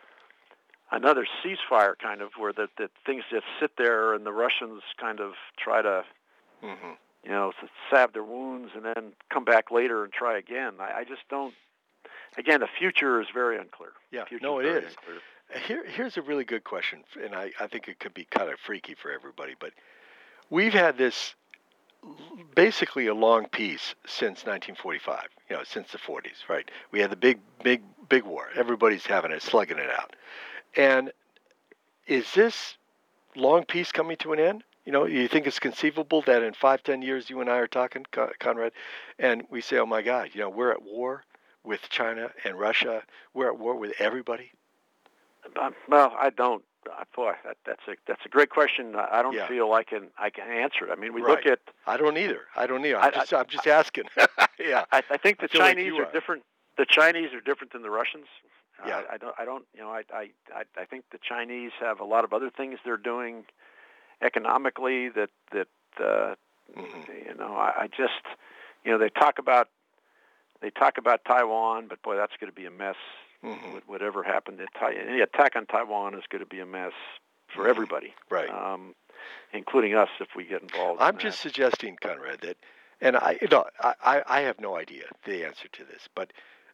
another ceasefire, kind of, where that that things just sit there and the Russians kind of try to, Mhm. you know, s- salve their wounds and then come back later and try again? I, I just don't. Again, the future is very unclear. Yeah, Future's no, it very is. unclear. Here, here's a really good question, and I, I think it could be kind of freaky for everybody. But we've had this l- basically a long peace since nineteen forty-five. You know, since the forties, right? We had the big, big, big war. Everybody's having it, slugging it out. And is this long peace coming to an end? You know, you think it's conceivable that in five, ten years, you and I are talking, Con- Conrad, and we say, "Oh my God, you know, we're at war with China and Russia. We're at war with everybody." Um, well, I don't. Uh, boy, that, that's a that's a great question. I I don't Yeah. feel I can I can answer it. I mean, we Right. look at. I don't either. I don't either. I'm I- just, I, am just asking. Yeah. I, I think the I feel like Chinese you are are. different. The Chinese are different than the Russians. Yeah. I, I don't. I don't. You know. I, I. I. I think the Chinese have a lot of other things they're doing economically that that. Uh, Mhm. You know. I, I just. You know. They talk about. They talk about Taiwan, but boy, that's going to be a mess. Mhm. Wh- Whatever happened, to Tai- any attack on Taiwan is going to be a mess for Mhm. everybody, Right. um, including us if we get involved. I'm in just that. suggesting, Conrad, that, and I, you know, I, I I have no idea the answer to this, but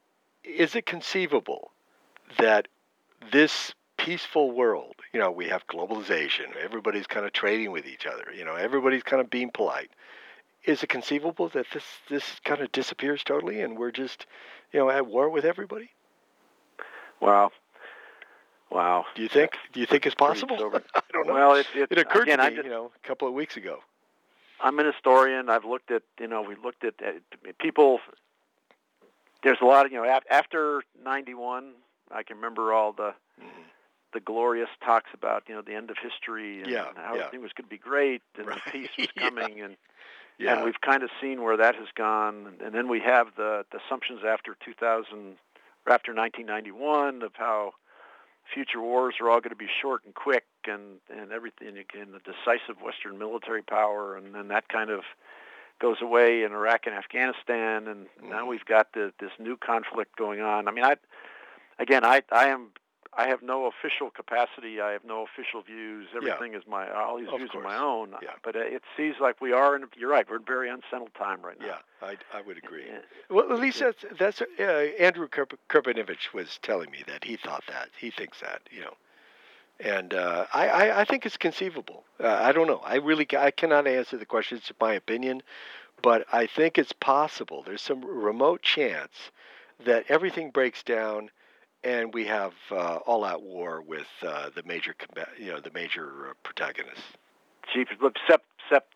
is it conceivable that this peaceful world, you know, we have globalization, everybody's kind of trading with each other, you know, everybody's kind of being polite. is it conceivable that this this kind of disappears totally, and we're just, you know, at war with everybody? Wow. Wow. Do you think? Do you think it's possible? I don't know. Well, it, it, it occurred again, to me, I just, you know, a couple of weeks ago. I'm an historian. I've looked at, you know, we looked at uh, people. There's a lot of, you know, after ninety-one, I can remember all the mm-hmm. the glorious talks about, you know, the end of history and yeah, how yeah. everything was going to be great and right. the peace was coming, yeah. and yeah. and we've kind of seen where that has gone. And then we have the, the assumptions after two thousand, or after nineteen ninety-one of how future wars are all going to be short and quick, and, and everything, and the decisive Western military power, and then that kind of goes away in Iraq and Afghanistan, and mm. now we've got the, this new conflict going on. I mean, I, again, I, I am, I have no official capacity. I have no official views. Everything yeah. is my, all these of views course. are my own. Yeah. But it seems like we are in, you're right, we're in very unsettled time right now. Yeah, I, I would agree. Well, at least that's, that's uh, Andrew Kurbanowicz was telling me that he thought that. He thinks that, you know. And uh, I, I, I think it's conceivable. Uh, I don't know. I really I cannot answer the question. It's my opinion. But I think it's possible. There's some remote chance that everything breaks down and we have uh, all-out war with uh, the major, you know, the major uh, protagonists. Chief, except, except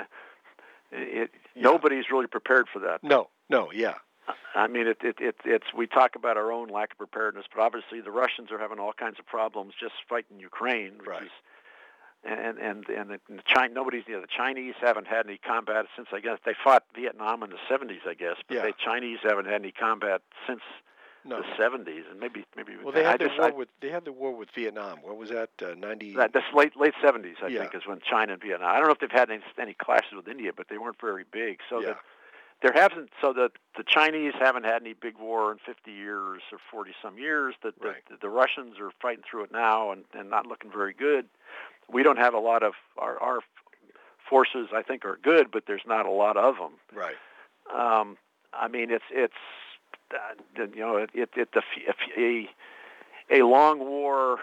it, yeah. nobody's really prepared for that. No, no, yeah. I mean, it, it, it, it's we talk about our own lack of preparedness, but obviously the Russians are having all kinds of problems just fighting Ukraine, which right. is, and and and the, the China, nobody's you know, the Chinese haven't had any combat since I guess they fought Vietnam in the seventies, I guess, but yeah. the Chinese haven't had any combat since no. the seventies, and maybe maybe. Well, they had I the just, war I, with they had the war with Vietnam. What was that? Uh, Ninety. That, that's late late seventies, I yeah. think, is when China and Vietnam. I don't know if they've had any, any clashes with India, but they weren't very big. So yeah. that there hasn't. So the the Chinese haven't had any big war in fifty years or forty some years. The the, right. the, the Russians are fighting through it now and, and not looking very good. We don't have a lot of our our forces. I think are good, but there's not a lot of them. Right. Um, I mean, it's it's uh, you know it it, it the, a a long war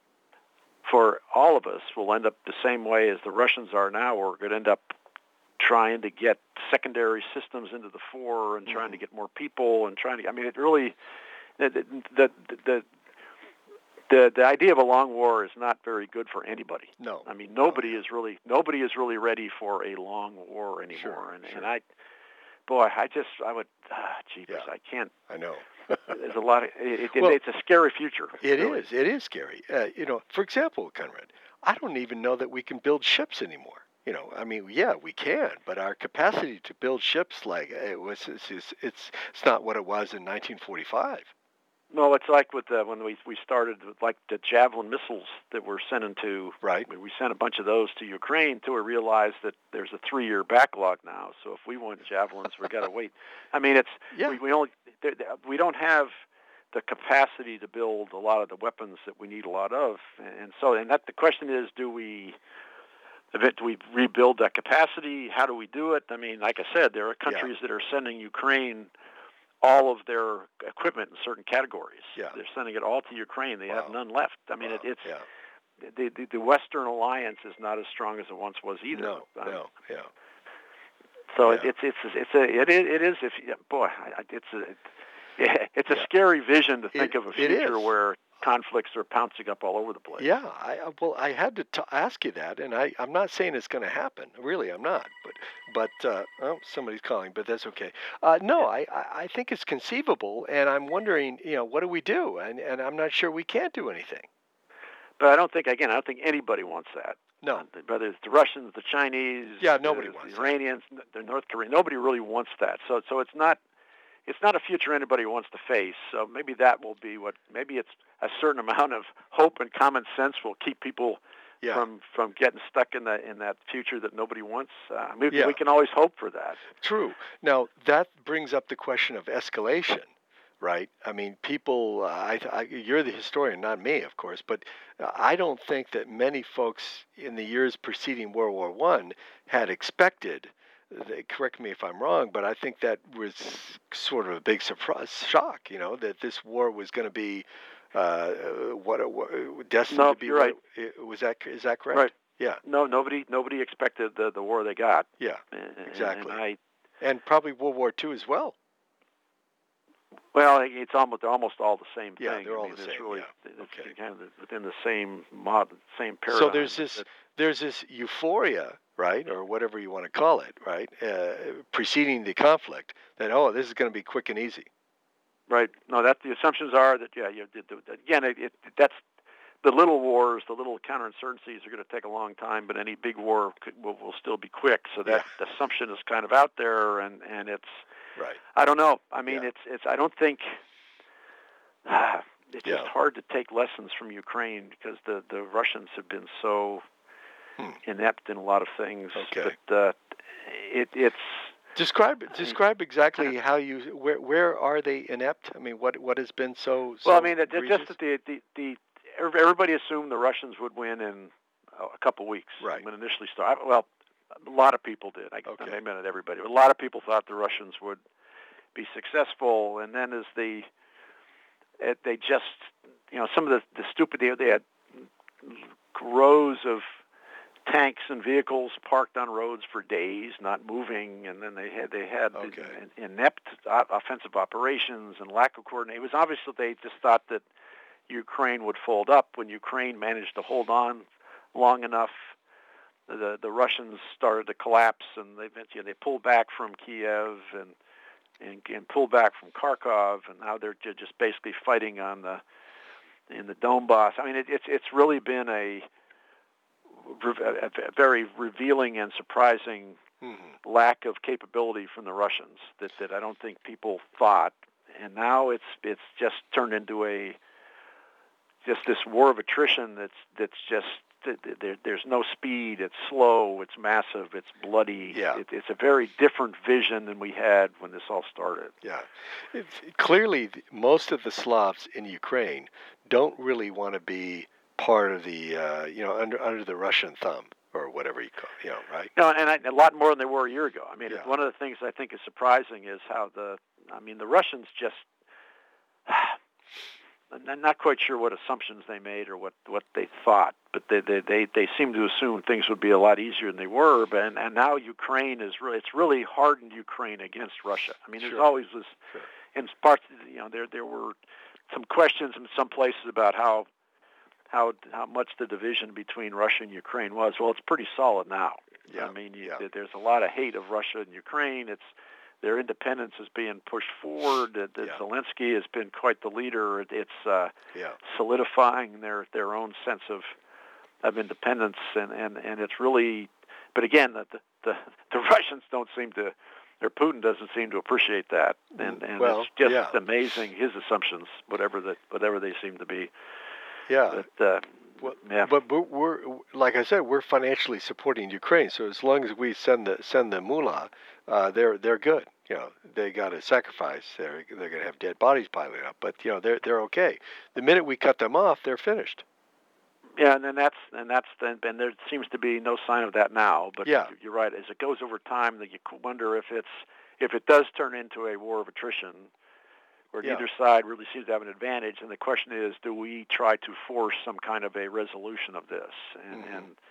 for all of us will end up the same way as the Russians are now. We're going to end up trying to get secondary systems into the fore and trying mm-hmm. to get more people and trying to. I mean, it really the the the the, the idea of a long war is not very good for anybody. No, I mean nobody no. is really nobody is really ready for a long war anymore. Sure, and sure. and I, boy, I just I would ah, jeepers, yeah. I can't. I know. There's a lot of it, it, well, it's a scary future. It really. is. It is scary. Uh, you know, for example, Conrad, I don't even know that we can build ships anymore. You know, I mean, yeah, we can, but our capacity to build ships like it was, it's, it's, it's, it's not what it was in nineteen forty-five. No, it's like with the, when we we started with like the Javelin missiles that we're sending to. Right. We sent a bunch of those to Ukraine until we realized that there's a three-year backlog now. So if we want Javelins, we got to wait. I mean, it's yeah. we, we only we don't have the capacity to build a lot of the weapons that we need a lot of, and so and that the question is, do we? Do we rebuild that capacity? How do we do it? I mean, like I said, there are countries yeah. that are sending Ukraine all of their equipment in certain categories. Yeah. They're sending it all to Ukraine. They wow. have none left. I mean, wow. it, it's yeah. the, the the Western alliance is not as strong as it once was either. No, um, no, yeah. So yeah. It, it's it's it's a it is it is if boy it's a it's a yeah. scary vision to think it, of a future is. where conflicts are pouncing up all over the place. Yeah, I, well, I had to t- ask you that, and I, I'm not saying it's going to happen. Really, I'm not. But, but uh, oh, somebody's calling, but that's okay. Uh, no, I, I think it's conceivable, and I'm wondering, you know, what do we do? And, and I'm not sure we can't do anything. But I don't think, again, I don't think anybody wants that. No. Uh, whether it's the Russians, the Chinese, yeah, nobody the, wants the Iranians, that. the North Koreans, nobody really wants that. So, so it's not. It's not a future anybody wants to face, so maybe that will be what, maybe it's a certain amount of hope and common sense will keep people yeah. from, from getting stuck in that in that future that nobody wants. Uh, we, yeah. we can always hope for that. True. Now, that brings up the question of escalation, right? I mean, people, uh, I, I, you're the historian, not me, of course, but I don't think that many folks in the years preceding World War One had expected. They, correct me if I'm wrong, but I think that was sort of a big surprise, shock, you know, that this war was going to be uh, what, what destined no, to be. You're right. What, was that is that correct? Right. Yeah. No, nobody nobody expected the the war they got. Yeah. And, Exactly. And I, and probably World War Two as well. well, it's almost they're almost all the same Yeah, thing. they're all I mean, the it's same. really Yeah. it's Okay. kind of within the same mod, same paradigm. So there's this That, there's this euphoria, right, or whatever you want to call it, right, uh, preceding the conflict. That oh, this is going to be quick and easy. right. No, that the assumptions are that yeah, you again it, it that's the little wars, the little counterinsurgencies are going to take a long time, but any big war could, will, will still be quick. So that Yeah. assumption is kind of out there, and, and it's Right. I don't know. I mean, Yeah. it's it's I don't think uh, it's Yeah. just hard to take lessons from Ukraine because the, the Russians have been so Hmm. inept in a lot of things. Okay. But uh, it it's Describe I- describe exactly how you where where are they inept? I mean, what what has been so so well, I mean, it, it egregious? just that the, the the everybody assumed the Russians would win in a couple weeks Right. when it initially started. Well, a lot of people did. I, Okay. I mean, not everybody, but a lot of people thought the Russians would be successful, and then as the it, they just, you know, some of the, the stupid, they, they had rows of tanks and vehicles parked on roads for days, not moving, and then they had they had Okay. the inept o- offensive operations and lack of coordination. It was obvious that they just thought that Ukraine would fold up. When Ukraine managed to hold on long enough, the the Russians started to collapse, and they eventually they pulled back from Kiev and and, and pulled back from Kharkov, and now they're ju- just basically fighting on the in the Donbass. I mean, it, it's it's really been a, a, a very revealing and surprising Mm-hmm. lack of capability from the Russians that, that I don't think people thought, and now it's it's just turned into a just this war of attrition that's that's just there, there's no speed. It's slow. It's massive. It's bloody. Yeah. It, it's a very different vision than we had when this all started. Yeah. It's, clearly, th- most of the Slavs in Ukraine don't really want to be part of the, uh, you know, under under the Russian thumb or whatever you call, you know, right? No, and I, a lot more than they were a year ago. I mean, Yeah. it's one of the things I think is surprising is how the, I mean, the Russians just. I'm not quite sure what assumptions they made or what, what they thought, but they, they they they seem to assume things would be a lot easier than they were. But and, and now Ukraine is really it's really hardened Ukraine against Russia. I mean, Sure. there's always this Sure. in parts. You know, there there were some questions in some places about how how how much the division between Russia and Ukraine was. Well, it's pretty solid now. Yeah. I mean, you, Yeah. there's a lot of hate of Russia and Ukraine. It's their independence is being pushed forward. That Yeah. Zelensky has been quite the leader. It's uh, Yeah. solidifying their, their own sense of of independence, and, and, and it's really. But again, the, the the Russians don't seem to, or Putin doesn't seem to appreciate that, and and Well, it's just yeah. amazing his assumptions, whatever that whatever they seem to be. Yeah. But uh, Well, yeah. But we're, we're like I said, we're financially supporting Ukraine. So as long as we send the send the moolah, uh, they're they're good. You know, they got to sacrifice. They're they're going to have dead bodies piling up. But you know, they're they're okay. The minute we cut them off, they're finished. Yeah, and then that's and that's then and there seems to be no sign of that now. But Yeah. you're right. As it goes over time, that you wonder if it's if it does turn into a war of attrition, where Yeah. neither side really seems to have an advantage. And the question is, do we try to force some kind of a resolution of this? And Mhm. and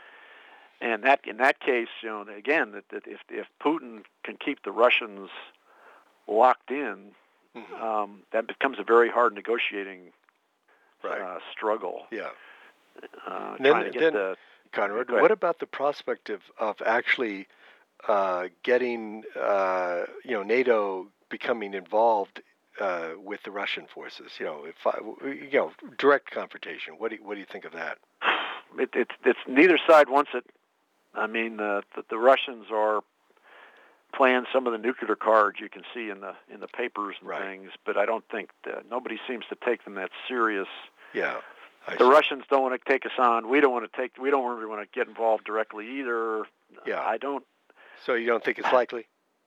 and that in that case, you know, again, that, that if if Putin can keep the Russians locked in, Mhm. um, that becomes a very hard negotiating Right. uh, struggle. Yeah. Uh, And then- trying to get then- the Conrad, Go ahead. what about the prospect of of actually uh, getting uh, you know NATO becoming involved uh, with the Russian forces? You know, if I, you know, direct confrontation. What do you, what do you think of that? It, it's it's neither side wants it. I mean, uh, the, the Russians are playing some of the nuclear cards you can see in the in the papers and Right. things, but I don't think that, nobody seems to take them that serious. Yeah. I The see. Russians don't want to take us on. We don't want to take. We don't really want to get involved directly either. Yeah. I don't. So you don't think it's likely?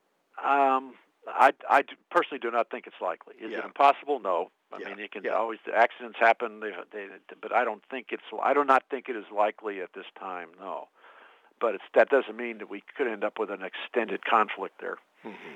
Um, I, I do- personally do not think it's likely. Is Yeah. it impossible? No. I Yeah. mean, you can Yeah. always accidents happen. They, they, but I don't think it's. I do not think it is likely at this time. No. But it's, that doesn't mean that we could end up with an extended conflict there. Mm-hmm.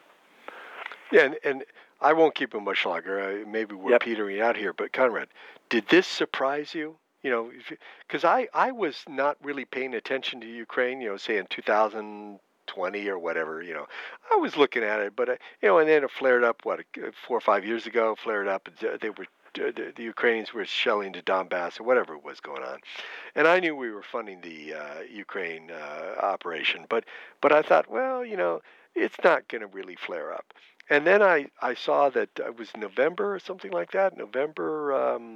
Yeah, and, and I won't keep it much longer. Uh, maybe we're Yep. petering out here, but Conrad, did this surprise you? you know, because I, I was not really paying attention to Ukraine, you know, say in two thousand twenty or whatever, you know, I was looking at it, but, uh, you know, and then it flared up, what, uh, four or five years ago, flared up, and uh, they were, uh, the, the Ukrainians were shelling to Donbass or whatever was going on. And I knew we were funding the uh, Ukraine uh, operation, but, but I thought, well, you know, it's not going to really flare up. And then I, I saw that it was November or something like that, November, um,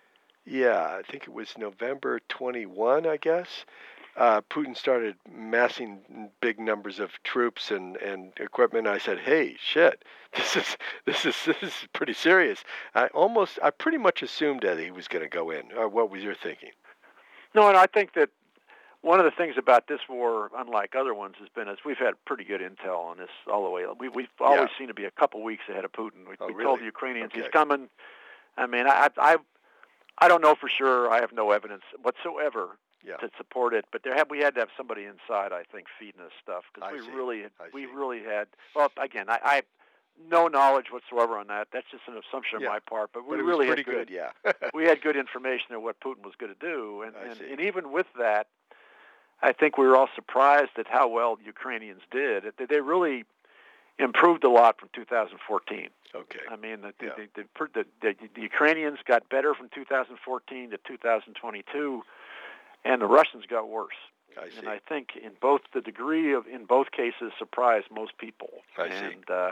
yeah, I think it was November twenty-first, I guess. Uh, Putin started massing big numbers of troops and, and equipment. I said, "Hey, shit, this is this is this is pretty serious." I almost, I pretty much assumed that he was going to go in. Uh, what was your thinking? No, and I think that one of the things about this war, unlike other ones, has been is we've had pretty good intel on this all the way. We, we've always Yeah. seemed to be a couple weeks ahead of Putin. We, Oh, we really? told the Ukrainians Okay. he's coming. I mean, I, I I don't know for sure. I have no evidence whatsoever Yeah. to support it. But there have we had to have somebody inside, I think, feeding us stuff because I we see. really I we see. really had. Well, again, I, I have no knowledge whatsoever on that. That's just an assumption Yeah. on my part. But we But it really was pretty had good. good, yeah. we had good information of what Putin was going to do, and, I and, see. and even with that, I think we were all surprised at how well the Ukrainians did. They they really improved a lot from two thousand fourteen. Okay. I mean, the, Yeah. the, the, the, the, the Ukrainians got better from two thousand fourteen to two thousand twenty-two, and the Russians got worse. I see. And I think in both the degree of in both cases surprised most people. I see. and uh,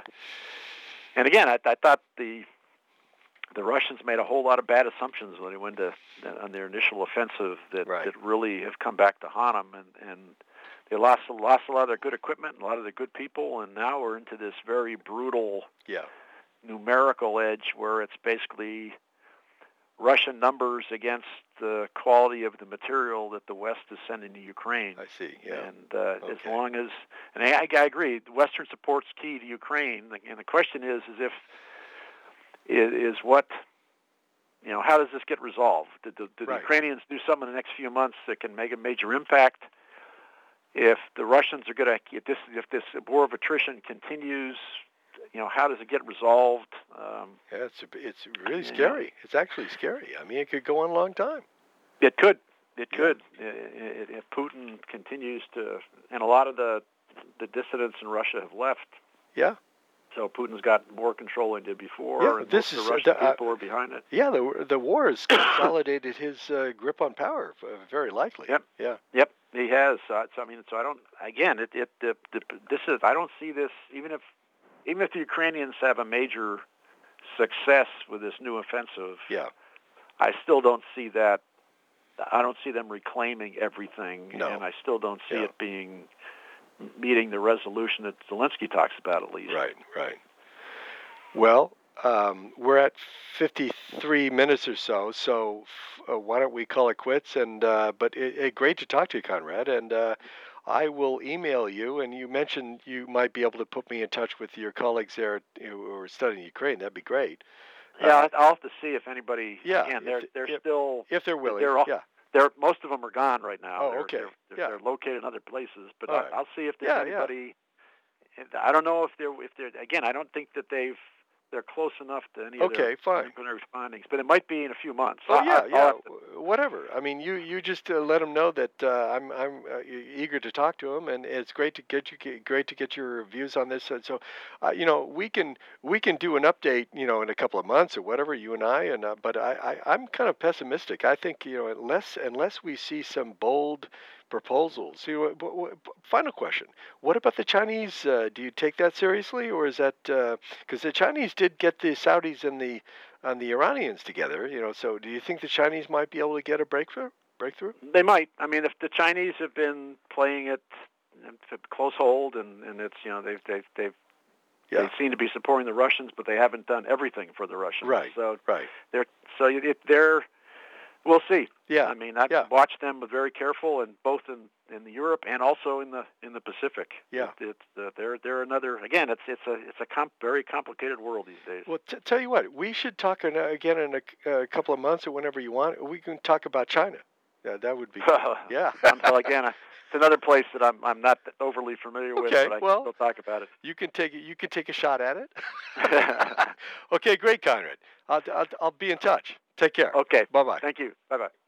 and again, I, I thought the the Russians made a whole lot of bad assumptions when they went to on their initial offensive that, Right. that really have come back to haunt them, and, and they lost lost a lot of their good equipment and a lot of their good people, and now we're into this very brutal Yeah. numerical edge where it's basically Russian numbers against the quality of the material that the West is sending to Ukraine. I see. Yeah. And uh, as Okay. long as, and I, I agree, Western support's key to Ukraine. And the question is, is if is, is what, you know, how does this get resolved? Do, do, do the Right. Ukrainians do something in the next few months that can make a major impact? If the Russians are going to, if this, if this war of attrition continues, you know, how does it get resolved? Um, Yeah, it's it's really Yeah. scary. It's actually scary. I mean, it could go on a long time. It could. It Yeah. could. I- I- If Putin continues to, and a lot of the the dissidents in Russia have left. Yeah. So Putin's got more control than he did before, Yeah, and this most of is, the Russian uh, the, uh, people are behind it. Yeah, the the war has consolidated his uh, grip on power, uh, very likely. Yep. Yeah. Yep, he has. So, so I mean, so I don't. Again, it, it the, the, this is. I don't see this. Even if even if the Ukrainians have a major success with this new offensive, Yeah. I still don't see that. I don't see them reclaiming everything, No. and I still don't see Yeah. it being meeting the resolution that Zelensky talks about, at least. Right. Right. Well, um, we're at fifty-three minutes or so, so uh, why don't we call it quits? And uh, but it, it, great to talk to you, Conrad. And uh, I will email you. And you mentioned you might be able to put me in touch with your colleagues there who are studying Ukraine. That'd be great. Yeah, Uh, I'll have to see if anybody. Yeah, Again, if they're th- they're if- still if they're willing. they're all, Yeah. they're most of them are gone right now. Oh, they're, okay. They're, they're, Yeah. they're located in other places, but All I, right. I'll see if there's Yeah, yeah. anybody. I don't know if they're if they're again. I don't think that they've they're close enough to any of Okay, their fine. preliminary findings, but it might be in a few months. Oh I- yeah, I- I'll yeah, have to- w- whatever. I mean, you you just uh, let them know that uh, I'm I'm uh, e- eager to talk to them, and it's great to get you get- great to get your views on this. And so, uh, you know, we can we can do an update, you know, in a couple of months or whatever, you and I. And uh, but I, I I'm kind of pessimistic. I think you know unless unless we see some bold proposals. You know, w- w- final question: what about the Chinese? Uh, do you take that seriously, or is that because the Chinese did get the Saudis and the and the Iranians together? You know, so do you think the Chinese might be able to get a breakthrough? Breakthrough? They might. I mean, if the Chinese have been playing it at close hold, and, and it's you know they've they've they've Yeah. they seem to be supporting the Russians, but they haven't done everything for the Russians. Right. So Right. they're so it, they're. We'll see. Yeah. I mean, I've yeah. watched them very careful, and both in, in the Europe and also in the in the Pacific. Yeah. It, it's uh, they're they're another again. It's it's a it's a comp, very complicated world these days. Well, t- tell you what, we should talk in, uh, again in a, a couple of months or whenever you want. We can talk about China. Yeah, that would be. Good. Yeah. Well, again, it's another place that I'm I'm not overly familiar with, Okay, but I well, can still talk about it. You can take it. You can take a shot at it. Okay, great, Conrad. I'll, I'll I'll be in touch. Take care. Okay. Bye bye. Thank you. Bye bye.